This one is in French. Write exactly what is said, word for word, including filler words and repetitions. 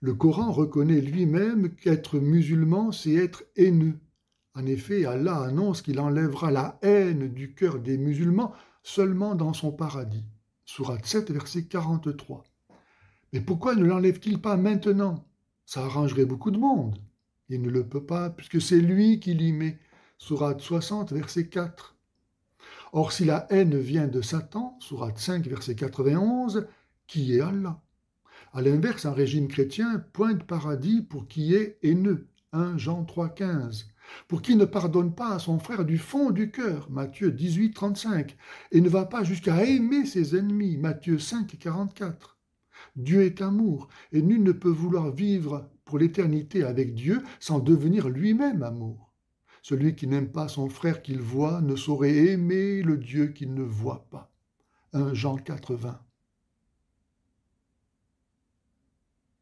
Le Coran reconnaît lui-même qu'être musulman, c'est être haineux. En effet, Allah annonce qu'il enlèvera la haine du cœur des musulmans seulement dans son paradis. Sourate sept, verset quarante-trois. Mais pourquoi ne l'enlève-t-il pas maintenant? Ça arrangerait beaucoup de monde. Il ne le peut pas, puisque c'est lui qui l'y met. Sourate soixante, verset quatre. Or, si la haine vient de Satan, sourate cinq, verset quatre-vingt-onze, qui est Allah? À l'inverse, un régime chrétien pointe paradis pour qui est haineux, premier Jean trois, quinze, pour qui ne pardonne pas à son frère du fond du cœur, Matthieu dix-huit, trente-cinq, et ne va pas jusqu'à aimer ses ennemis, Matthieu cinq, quarante-quatre. Dieu est amour, et nul ne peut vouloir vivre pour l'éternité avec Dieu sans devenir lui-même amour. Celui qui n'aime pas son frère qu'il voit ne saurait aimer le Dieu qu'il ne voit pas. premier Jean quatre, vingt.